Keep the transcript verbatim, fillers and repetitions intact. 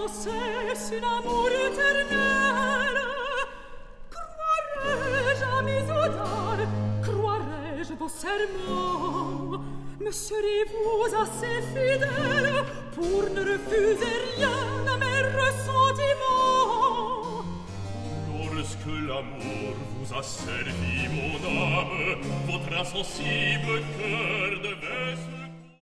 cesse un amour éternel. Croirais-je à mes odeurs, croirais-je vos serments? Me seriez-vous assez fidèle pour ne refuser rien à mes ressentiments? Lorsque l'amour vous a servi mon âme, votre insensible cœur devait se